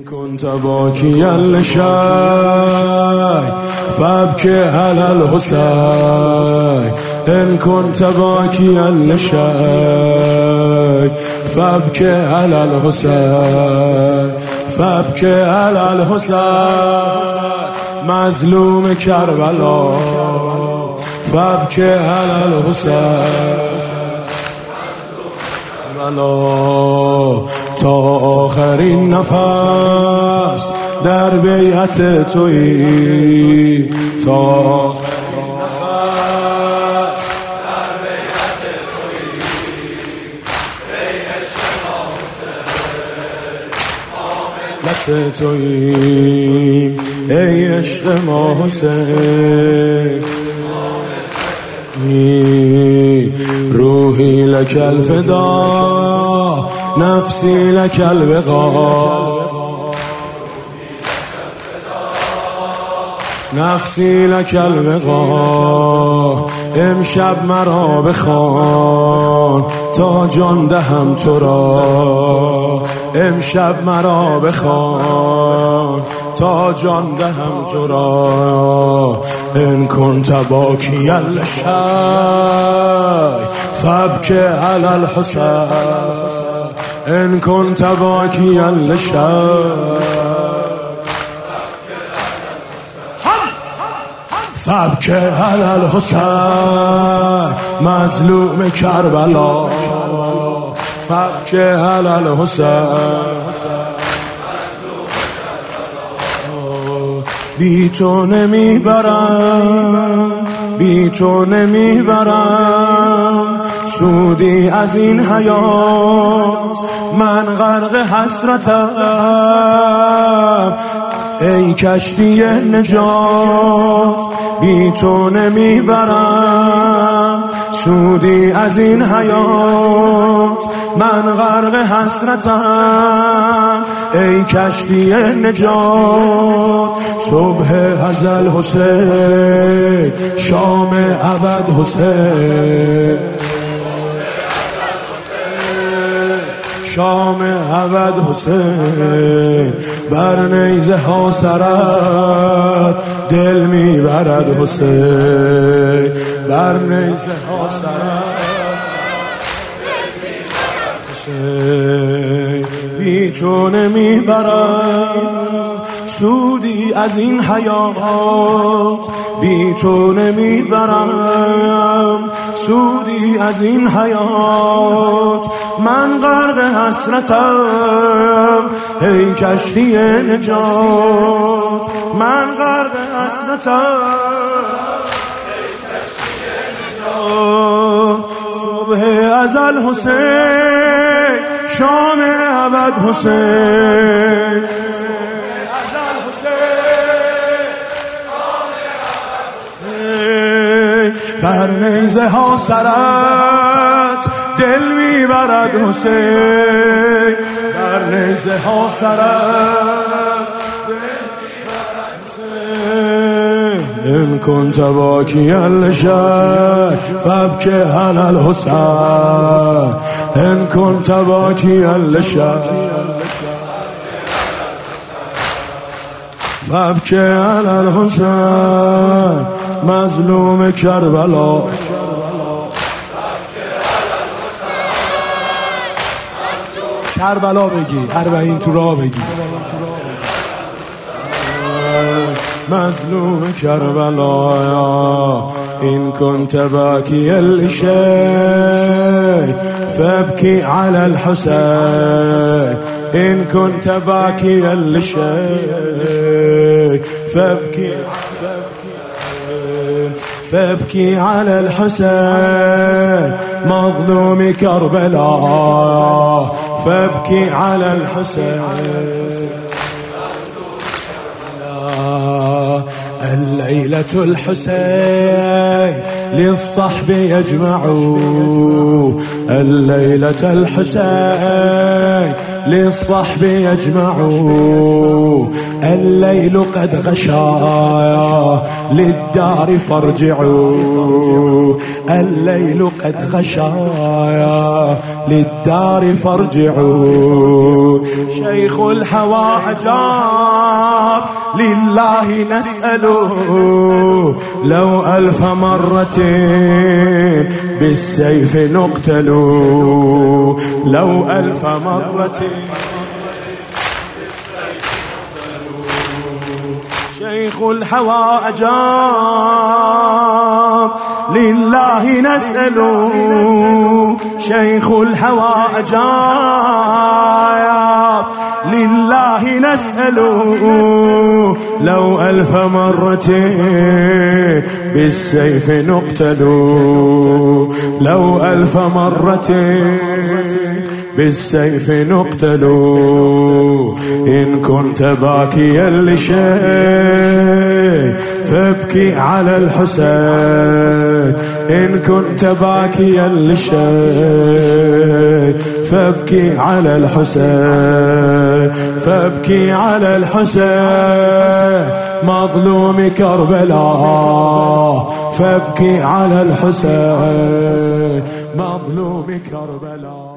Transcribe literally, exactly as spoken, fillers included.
كنت باكيا لشيء فابكي على الحسين. إن كنت باكيا لشيء فابكي على الحسين. فابكي على الحسين مظلوم كربلاء. فابكي على الحسين تا آخرین نفس در بیعت تویی. تا آخرین نفس در بیعت تویی. بیعت تویی ای عشق ما حسین. روحی لک الفدا نفسی لک الوقا. نفسی لک الوقا امشب مرا بخوان تا جان دهم تو را. امشب مرا بخوان تا جان دهم تو را. ان كنت باكيا لشيء فابكي على الحسين. ان كنت باكيا لشيء فابكي على الحسين مظلوم كربلاء. فابكي على الحسين بی تو نمیبرم، بی تو نمیبرم سودی از این حیات. من غرق حسرتم ای کشتی نجات. بی تو نمیبرم سودی از این حیات. من غرق حسرتم ای کشتی نجات. صبح ازل حسین شام ابد حسین. شام ابد حسین بر نیزه ها سرت دل میبرد حسین. بر نیزه ها سرت حسین. بی تو نمیبرم سودی از این حیات. بی تو نمیبرم سودی از این حیات. من غرق حسرتم ای کشتی نجات. من غرق حسرتم ای کشتی نجات. صبح ازل حسین شام ابد حسین. بر نیزه ها سرت دل میبرد حسین. بر نیزه ها سرت دل میبرد حسین. ان كنت باكيا لشيء فابكي على الحسين. ان كنت باكيا لشيء فابكي على الحسين مظلوم کربلا. کربلا بگی اربعین تو را بگی. مظلوم کربلا. إن كنت باكيا لشيء فابكي على الحسين. إن كنت باكيا لشيء فابكي فابكي على الحسين مظلوم كربلاء. فابكي على الحسين. الليلة الحسين للصحب يجمعوا. الليلة الحسين للصحب يجمعوا. الليل قد غشا للدار فارجعوا. الليل قد غشايا للدار فارجعوا. شيخ الهوى أجاب لله نسأله لو ألف مرة بالسيف نقتل، لو ألف مرة. شيخ الهوى أجاب لله نسأله، شيخ الهوى أجاب لله نسأله لو ألف مرة بالسيف نقتل، لو ألف مرة بالسيف نقتل. إن كنت باكيا لشيء فابكي على الحسين، إن كنت باكيا لشيء فابكي على الحسين، فابكي على الحسين مظلوم كربلاء، فابكي على الحسين مظلوم كربلاء.